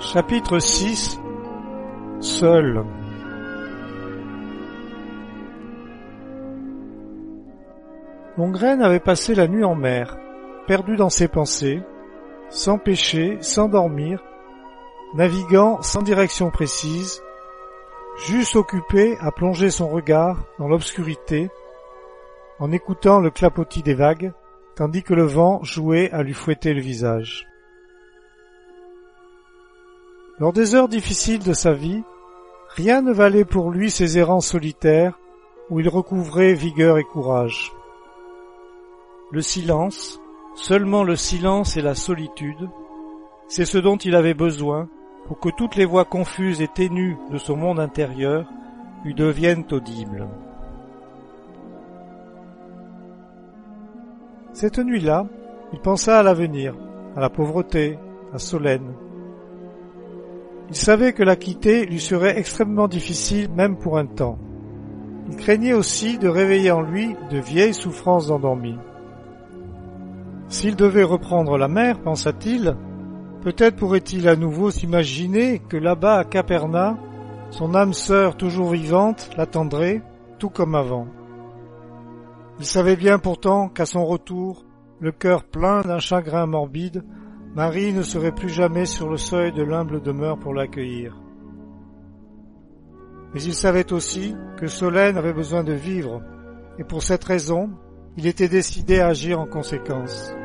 Chapitre 6. Seul. Longraine avait passé la nuit en mer, perdu dans ses pensées, sans pêcher, sans dormir, naviguant sans direction précise, juste occupé à plonger son regard dans l'obscurité, en écoutant le clapotis des vagues, tandis que le vent jouait à lui fouetter le visage. Lors des heures difficiles de sa vie, rien ne valait pour lui ces errants solitaires où il recouvrait vigueur et courage. Le silence, seulement le silence et la solitude, c'est ce dont il avait besoin pour que toutes les voix confuses et ténues de son monde intérieur lui deviennent audibles. Cette nuit-là, il pensa à l'avenir, à la pauvreté, à Solène. Il savait que la quitter lui serait extrêmement difficile même pour un temps. Il craignait aussi de réveiller en lui de vieilles souffrances endormies. S'il devait reprendre la mer, pensa-t-il, peut-être pourrait-il à nouveau s'imaginer que là-bas à Caperna, son âme sœur toujours vivante l'attendrait, tout comme avant. Il savait bien pourtant qu'à son retour, le cœur plein d'un chagrin morbide, Marie ne serait plus jamais sur le seuil de l'humble demeure pour l'accueillir. Mais il savait aussi que Solène avait besoin de vivre, et pour cette raison, il était décidé à agir en conséquence.